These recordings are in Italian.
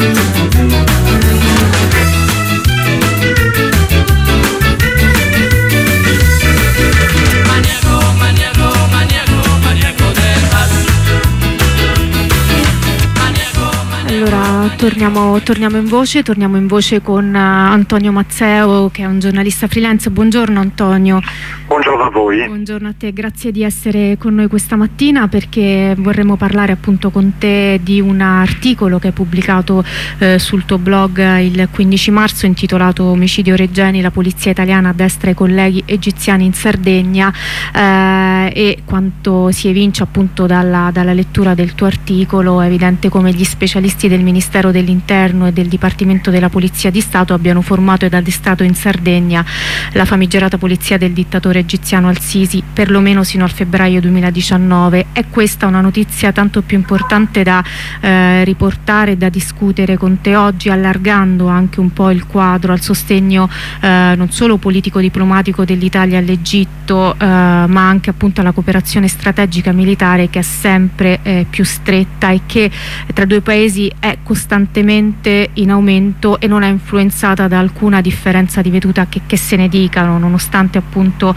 Torniamo in voce con Antonio Mazzeo, che è un giornalista freelance. Buongiorno Antonio. Buongiorno a voi. Buongiorno a te, grazie di essere con noi questa mattina, perché vorremmo parlare appunto con te di un articolo che hai pubblicato sul tuo blog il 15 marzo intitolato Omicidio Regeni, la polizia italiana addestra i colleghi egiziani in Sardegna, e quanto si evince appunto dalla lettura del tuo articolo è evidente come gli specialisti del Ministero dell'Interno e del Dipartimento della Polizia di Stato abbiano formato ed addestrato in Sardegna la famigerata polizia del dittatore egiziano Al-Sisi perlomeno sino al febbraio 2019. È questa una notizia tanto più importante da riportare e da discutere con te oggi, allargando anche un po' il quadro al sostegno non solo politico-diplomatico dell'Italia all'Egitto, ma anche appunto alla cooperazione strategica militare, che è sempre più stretta e che tra due paesi è costantemente in aumento e non è influenzata da alcuna differenza di veduta che se ne dicano, nonostante appunto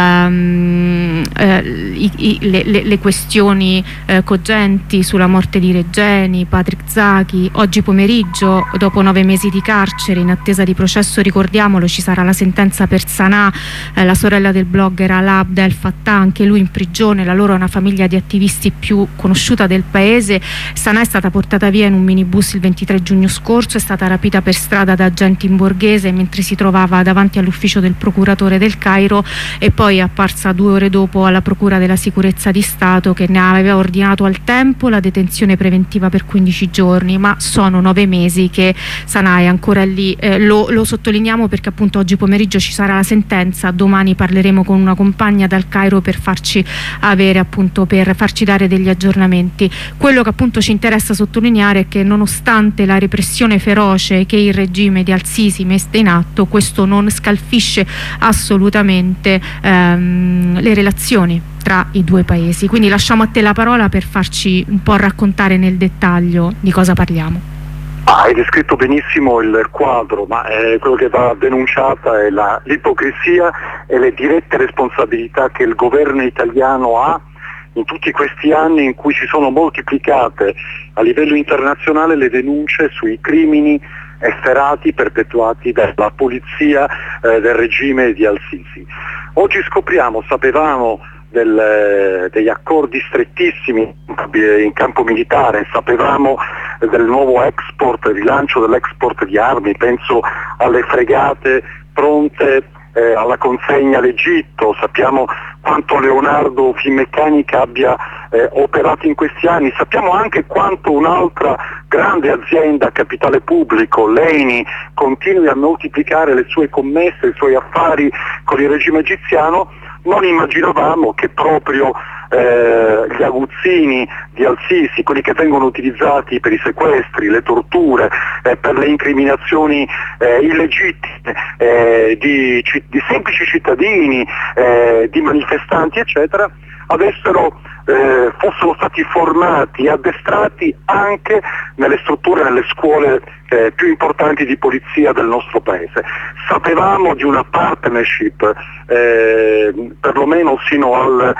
le questioni cogenti sulla morte di Regeni, Patrick Zaki. Oggi pomeriggio, dopo 9 mesi di carcere in attesa di processo, ricordiamolo, ci sarà la sentenza per Sanà, la sorella del blogger Alaa Abdel Fattah, anche lui in prigione. La loro è una famiglia di attivisti più conosciuta del paese. Sanà è stata portata via in un minibus il 23 giugno scorso, è stata rapita per strada da agenti in borghese mentre si trovava davanti all'ufficio del procuratore del Cairo, e poi è apparsa 2 ore dopo alla Procura della Sicurezza di Stato, che ne aveva ordinato al tempo la detenzione preventiva per 15 giorni, ma sono 9 mesi che Sanà è ancora lì. Lo sottolineiamo perché appunto oggi pomeriggio ci sarà la sentenza, domani parleremo con una compagna dal Cairo per farci dare degli aggiornamenti. Quello che appunto ci interessa sottolineare è che nonostante la repressione feroce che il regime di Al-Sisi mette in atto, questo non scalfisce assolutamente le relazioni tra i due paesi. Quindi lasciamo a te la parola per farci un po' raccontare nel dettaglio di cosa parliamo. Hai descritto benissimo il quadro, ma quello che va denunciata è l'ipocrisia e le dirette responsabilità che il governo italiano ha in tutti questi anni in cui si sono moltiplicate a livello internazionale le denunce sui crimini efferati perpetuati dalla polizia del regime di Al-Sisi. Oggi sapevamo degli accordi strettissimi in campo militare, sapevamo del nuovo export, rilancio dell'export di armi, penso alle fregate pronte alla consegna all'Egitto, sappiamo quanto Leonardo Finmeccanica abbia operato in questi anni, sappiamo anche quanto un'altra grande azienda a capitale pubblico, l'ENI, continui a moltiplicare le sue commesse, i suoi affari con il regime egiziano. Non immaginavamo che proprio gli aguzzini di Al-Sisi, quelli che vengono utilizzati per i sequestri, le torture, per le incriminazioni illegittime di semplici cittadini, di manifestanti eccetera, fossero stati formati e addestrati anche nelle strutture, nelle scuole più importanti di polizia del nostro paese. Sapevamo di una partnership perlomeno sino al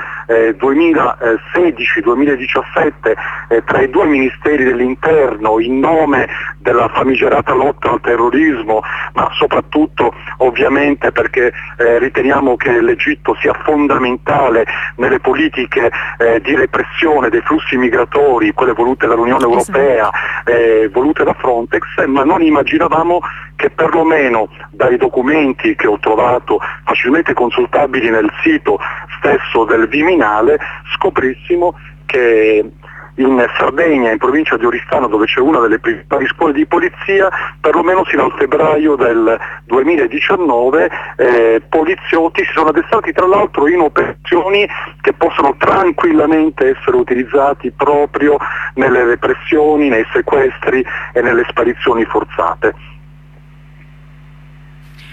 2016-2017 tra i due ministeri dell'interno in nome della famigerata lotta al terrorismo, ma soprattutto ovviamente perché riteniamo che l'Egitto sia fondamentale nelle politiche di repressione dei flussi migratori, quelle volute dall'Unione Europea, volute da Frontex, ma non immaginavamo che perlomeno dai documenti che ho trovato facilmente consultabili nel sito stesso del Viminale scoprissimo che in Sardegna, in provincia di Oristano, dove c'è una delle principali scuole di polizia, perlomeno sino al febbraio del 2019 poliziotti si sono addestrati tra l'altro in operazioni che possono tranquillamente essere utilizzati proprio nelle repressioni, nei sequestri e nelle sparizioni forzate.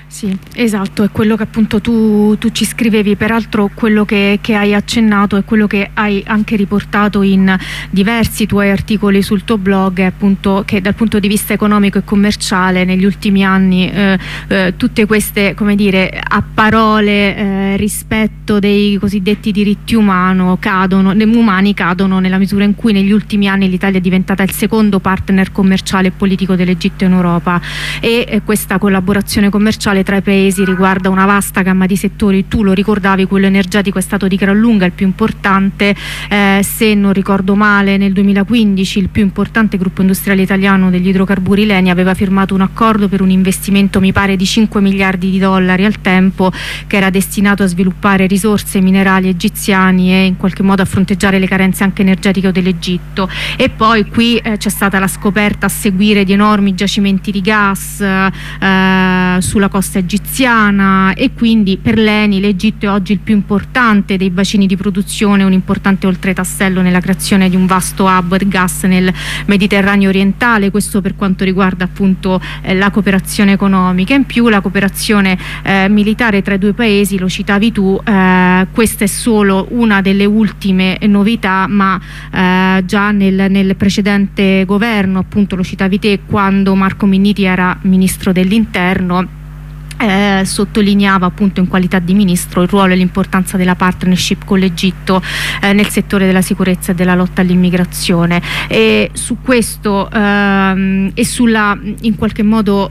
Sì, esatto, è quello che appunto tu ci scrivevi. Peraltro quello che hai accennato è quello che hai anche riportato in diversi tuoi articoli sul tuo blog, appunto, che dal punto di vista economico e commerciale negli ultimi anni tutte queste, come dire, a parole rispetto dei cosiddetti diritti umani cadono nella misura in cui negli ultimi anni l'Italia è diventata il secondo partner commerciale e politico dell'Egitto in Europa, e questa collaborazione commerciale tra i paesi riguarda una vasta gamma di settori. Tu lo ricordavi, quello energetico è stato di gran lunga il più importante, se non ricordo male nel 2015 il più importante gruppo industriale italiano degli idrocarburi, l'ENI, aveva firmato un accordo per un investimento, mi pare, di 5 miliardi di dollari al tempo, che era destinato a sviluppare risorse minerali egiziani e in qualche modo a fronteggiare le carenze anche energetiche dell'Egitto. E poi qui c'è stata la scoperta a seguire di enormi giacimenti di gas sulla costa egiziana, e quindi per l'ENI l'Egitto è oggi il più importante dei bacini di produzione, un importante oltretassello nella creazione di un vasto hub di gas nel Mediterraneo orientale. Questo per quanto riguarda appunto la cooperazione economica. In più la cooperazione militare tra i due paesi, lo citavi tu, questa è solo una delle ultime novità, ma già nel precedente governo, appunto lo citavi te, quando Marco Minniti era ministro dell'interno, sottolineava appunto in qualità di ministro il ruolo e l'importanza della partnership con l'Egitto nel settore della sicurezza e della lotta all'immigrazione. E su questo e sulla, in qualche modo,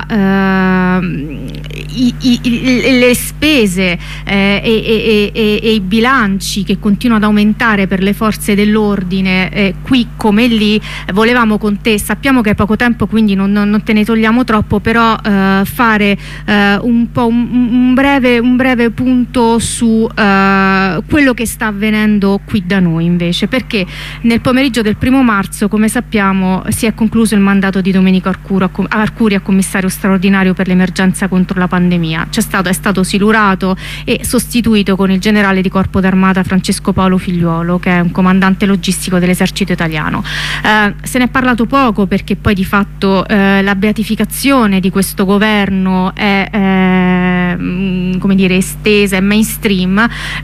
le spese e i bilanci che continuano ad aumentare per le forze dell'ordine, qui come lì, volevamo con te, sappiamo che hai poco tempo quindi non te ne togliamo troppo, però fare un breve punto su quello che sta avvenendo qui da noi invece, perché nel pomeriggio del 1° marzo, come sappiamo, si è concluso il mandato di Domenico Arcuri a commissario straordinario per l'emergenza contro la pandemia. È stato silurato e sostituito con il generale di Corpo d'Armata Francesco Paolo Figliuolo, che è un comandante logistico dell'esercito italiano. Se ne è parlato poco perché poi di fatto la beatificazione di questo governo è come dire, estesa e mainstream.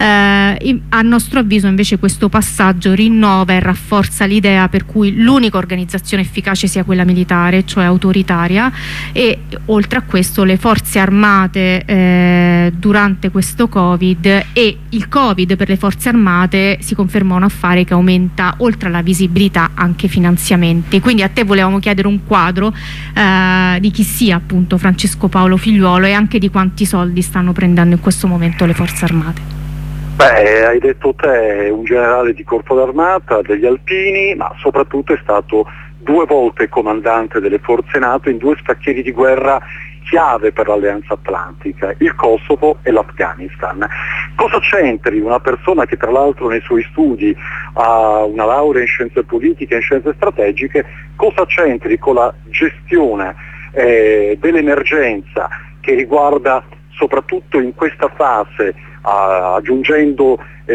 A nostro avviso invece questo passaggio rinnova e rafforza l'idea per cui l'unica organizzazione efficace sia quella militare, cioè autoritaria, e oltre a questo le forze armate durante questo Covid, e il Covid per le forze armate si conferma un affare che aumenta oltre alla visibilità anche finanziamenti. Quindi a te volevamo chiedere un quadro di chi sia appunto Francesco Paolo Figliuolo e anche di quanti soldi stanno prendendo in questo momento le forze armate. Beh, hai detto te, un generale di Corpo d'Armata, degli Alpini, ma soprattutto è stato 2 volte comandante delle forze NATO in 2 scacchieri di guerra chiave per l'Alleanza Atlantica, il Kosovo e l'Afghanistan. Cosa c'entri una persona che tra l'altro nei suoi studi ha una laurea in scienze politiche e in scienze strategiche, cosa c'entri con la gestione dell'emergenza che riguarda soprattutto in questa fase, aggiungendo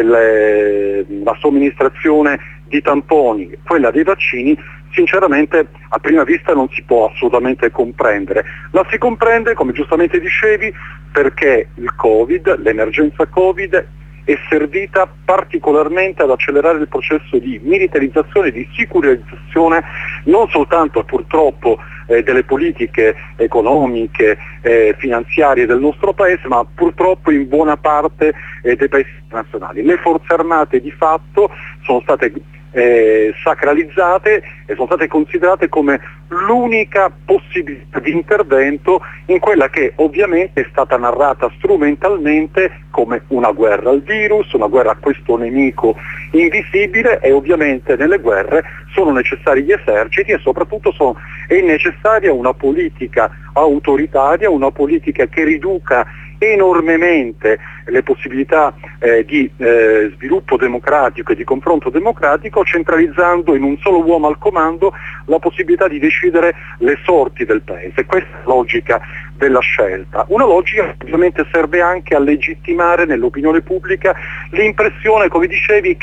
la somministrazione di tamponi, quella dei vaccini? Sinceramente a prima vista non si può assolutamente comprendere. La si comprende, come giustamente dicevi, perché il Covid, l'emergenza Covid, è servita particolarmente ad accelerare il processo di militarizzazione e di sicurezzazione non soltanto purtroppo delle politiche economiche, finanziarie del nostro paese, ma purtroppo in buona parte dei paesi nazionali. Le forze armate di fatto sono state sacralizzate e sono state considerate come l'unica possibilità di intervento in quella che ovviamente è stata narrata strumentalmente come una guerra al virus, una guerra a questo nemico invisibile, e ovviamente nelle guerre sono necessari gli eserciti e soprattutto è necessaria una politica autoritaria, una politica che riduca enormemente le possibilità di sviluppo democratico e di confronto democratico, centralizzando in un solo uomo al comando la possibilità di decidere le sorti del paese. Questa è la logica della scelta, una logica che ovviamente serve anche a legittimare nell'opinione pubblica l'impressione, come dicevi, che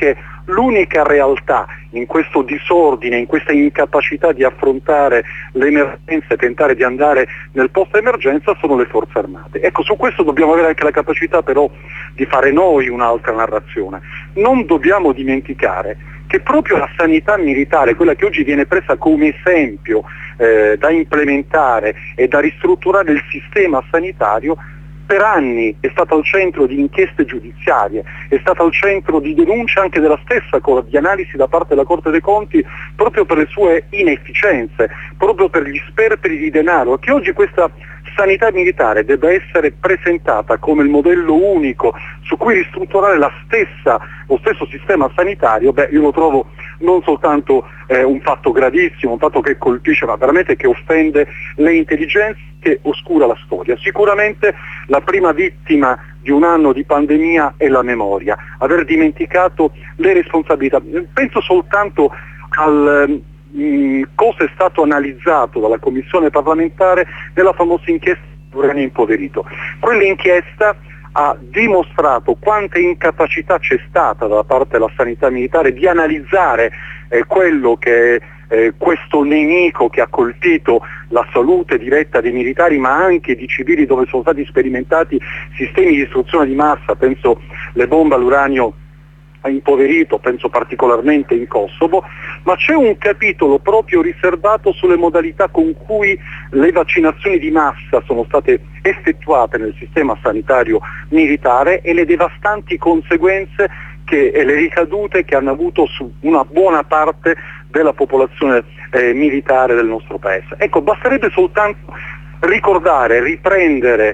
l'unica realtà in questo disordine, in questa incapacità di affrontare l'emergenza e tentare di andare nel post-emergenza sono le forze armate. Ecco, su questo dobbiamo avere anche la capacità però di fare noi un'altra narrazione. Non dobbiamo dimenticare che proprio la sanità militare, quella che oggi viene presa come esempio da implementare e da ristrutturare il sistema sanitario, per anni è stata al centro di inchieste giudiziarie, è stata al centro di denunce anche della stessa Corte, di analisi da parte della Corte dei Conti, proprio per le sue inefficienze, proprio per gli sperperi di denaro, e che oggi questa sanità militare debba essere presentata come il modello unico su cui ristrutturare lo stesso sistema sanitario, io lo trovo non soltanto un fatto gravissimo, un fatto che colpisce, ma veramente che offende le intelligenze, che oscura la storia. Sicuramente la prima vittima di un anno di pandemia è la memoria, aver dimenticato le responsabilità. Penso soltanto al cosa è stato analizzato dalla Commissione parlamentare nella famosa inchiesta sull'uranio impoverito. Quell'inchiesta ha dimostrato quanta incapacità c'è stata da parte della sanità militare di analizzare quello che questo nemico che ha colpito la salute diretta dei militari, ma anche di civili, dove sono stati sperimentati sistemi di distruzione di massa, penso le bombe all'uranio impoverito, penso particolarmente in Kosovo, ma c'è un capitolo proprio riservato sulle modalità con cui le vaccinazioni di massa sono state effettuate nel sistema sanitario militare e le devastanti conseguenze e le ricadute che hanno avuto su una buona parte della popolazione militare del nostro paese. Ecco, basterebbe soltanto ricordare, riprendere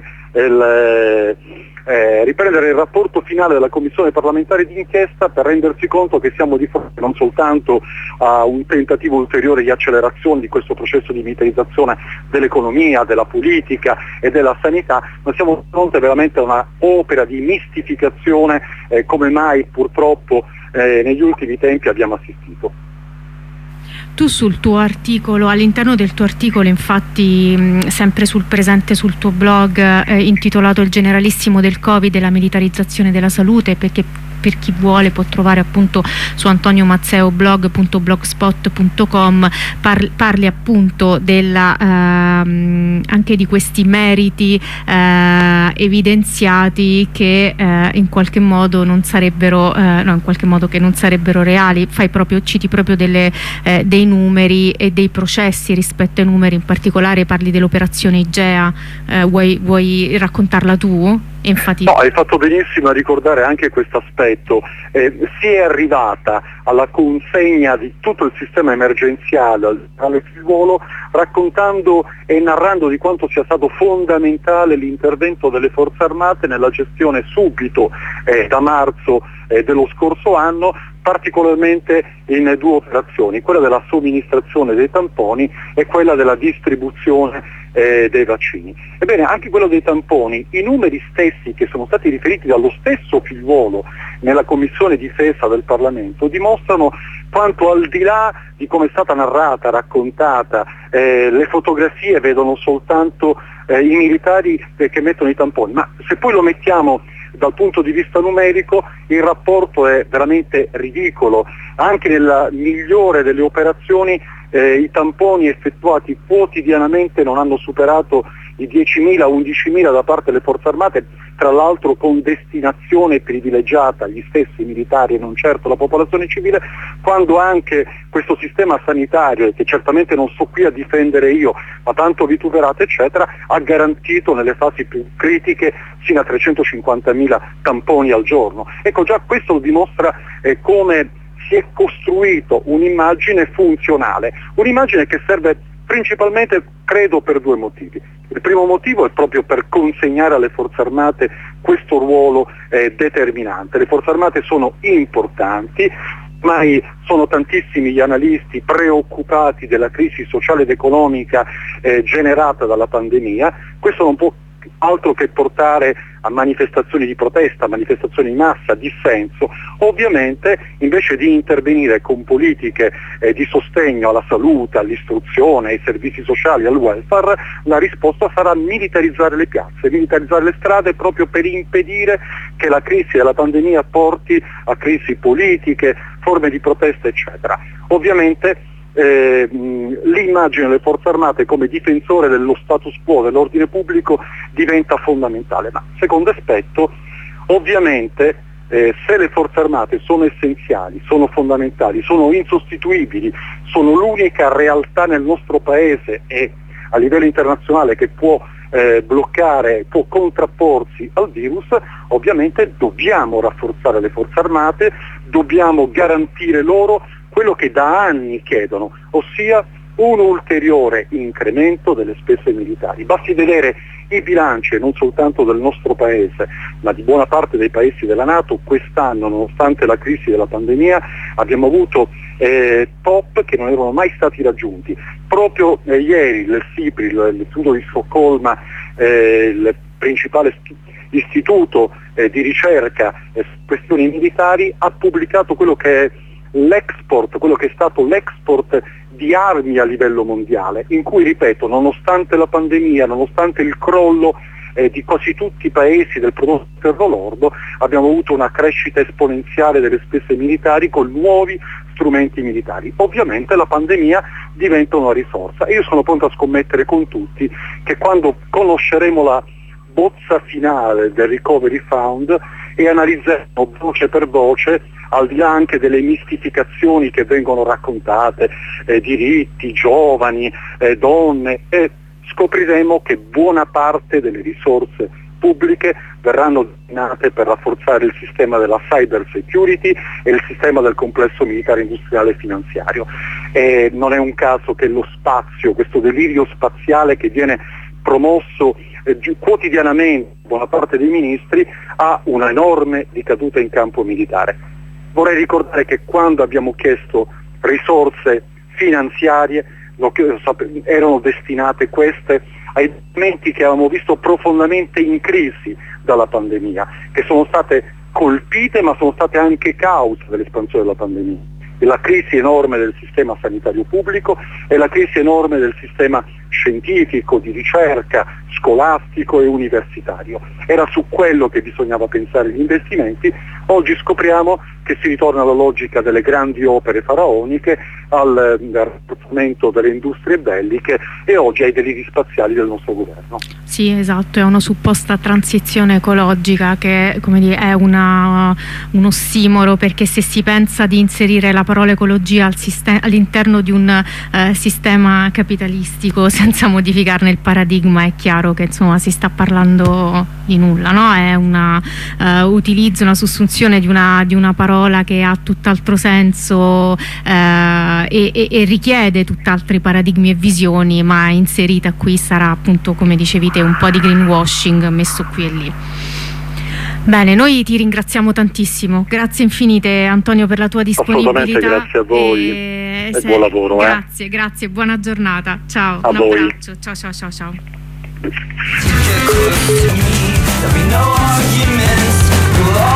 il rapporto finale della Commissione parlamentare di inchiesta per rendersi conto che siamo di fronte non soltanto a un tentativo ulteriore di accelerazione di questo processo di militarizzazione dell'economia, della politica e della sanità, ma siamo di fronte veramente a una opera di mistificazione come mai purtroppo negli ultimi tempi abbiamo assistito. Tu sul tuo articolo, all'interno del tuo articolo, infatti, sempre sul presente sul tuo blog, intitolato Il generalissimo del Covid e la militarizzazione della salute, perché per chi vuole può trovare appunto su antoniomatteoblog.blogspot.com, parli appunto della, anche di questi meriti evidenziati che in qualche modo non sarebbero reali. Citi proprio dei numeri e dei processi rispetto ai numeri, in particolare parli dell'operazione Igea. Vuoi raccontarla tu? No, hai fatto benissimo a ricordare anche questo aspetto. Si è arrivata alla consegna di tutto il sistema emergenziale al generale Figliuolo, raccontando e narrando di quanto sia stato fondamentale l'intervento delle forze armate nella gestione subito da marzo dello scorso anno, particolarmente in due operazioni, quella della somministrazione dei tamponi e quella della distribuzione dei vaccini. Ebbene, anche quello dei tamponi, i numeri stessi che sono stati riferiti dallo stesso Figliuolo nella Commissione Difesa del Parlamento dimostrano quanto, al di là di come è stata narrata, raccontata, le fotografie vedono soltanto i militari che mettono i tamponi, ma se poi lo mettiamo dal punto di vista numerico il rapporto è veramente ridicolo. Anche nella migliore delle operazioni i tamponi effettuati quotidianamente non hanno superato i 10.000, 11.000 da parte delle forze armate, tra l'altro con destinazione privilegiata agli stessi militari e non certo la popolazione civile, quando anche questo sistema sanitario, che certamente non sto qui a difendere io, ma tanto vituperato eccetera, ha garantito nelle fasi più critiche sino a 350.000 tamponi al giorno. Ecco, già questo lo dimostra come si è costruito un'immagine funzionale, un'immagine che serve principalmente, credo, per due motivi. Il primo motivo è proprio per consegnare alle forze armate questo ruolo determinante. Le forze armate sono importanti, ormai sono tantissimi gli analisti preoccupati della crisi sociale ed economica generata dalla pandemia. Questo non può altro che portare a manifestazioni di protesta, manifestazioni di massa, dissenso. Ovviamente, invece di intervenire con politiche di sostegno alla salute, all'istruzione, ai servizi sociali, al welfare, la risposta sarà militarizzare le piazze, militarizzare le strade, proprio per impedire che la crisi della pandemia porti a crisi politiche, forme di protesta, eccetera. Ovviamente l'immagine delle forze armate come difensore dello status quo, dell'ordine pubblico, diventa fondamentale. Ma secondo aspetto, ovviamente se le forze armate sono essenziali, sono fondamentali, sono insostituibili, sono l'unica realtà nel nostro paese e a livello internazionale che può bloccare, può contrapporsi al virus, ovviamente dobbiamo rafforzare le forze armate, dobbiamo garantire loro quello che da anni chiedono, ossia un ulteriore incremento delle spese militari. Basti vedere i bilanci, non soltanto del nostro paese, ma di buona parte dei paesi della NATO. Quest'anno, nonostante la crisi della pandemia, abbiamo avuto top che non erano mai stati raggiunti. Proprio ieri il SIPRI, l'istituto di Stoccolma, il principale istituto di ricerca su questioni militari, ha pubblicato quello che è quello che è stato l'export di armi a livello mondiale, in cui, ripeto, nonostante la pandemia, nonostante il crollo di quasi tutti i paesi del prodotto interno lordo, abbiamo avuto una crescita esponenziale delle spese militari con nuovi strumenti militari. Ovviamente la pandemia diventa una risorsa e io sono pronto a scommettere con tutti che quando conosceremo la bozza finale del Recovery Fund e analizzeremo voce per voce, al di là anche delle mistificazioni che vengono raccontate, diritti, giovani, donne, scopriremo che buona parte delle risorse pubbliche verranno destinate per rafforzare il sistema della cyber security e il sistema del complesso militare industriale e finanziario. Non è un caso che lo spazio, questo delirio spaziale che viene promosso quotidianamente da buona parte dei ministri, ha una enorme ricaduta in campo militare. Vorrei ricordare che quando abbiamo chiesto risorse finanziarie erano destinate queste ai momenti che avevamo visto profondamente in crisi dalla pandemia, che sono state colpite ma sono state anche causa dell'espansione della pandemia. E la crisi enorme del sistema sanitario pubblico e la crisi enorme del sistema scientifico, di ricerca, scolastico e universitario. Era su quello che bisognava pensare gli investimenti. Oggi scopriamo che si ritorna alla logica delle grandi opere faraoniche, al rafforzamento delle industrie belliche e oggi ai deliri spaziali del nostro governo. Sì, esatto, è una supposta transizione ecologica che, come dire, è un ossimoro, perché se si pensa di inserire la parola ecologia all'interno di un sistema capitalistico senza modificarne il paradigma, è chiaro che insomma si sta parlando di nulla, no? È utilizzo, una sussunzione di una parola che ha tutt'altro senso e richiede tutt'altri paradigmi e visioni, ma inserita qui sarà, appunto, come dicevi te, un po' di greenwashing messo qui e lì. Bene, noi ti ringraziamo tantissimo, grazie infinite Antonio per la tua disponibilità. Assolutamente, grazie a voi e buon lavoro. Grazie, buona giornata, ciao, a un voi. abbraccio, ciao.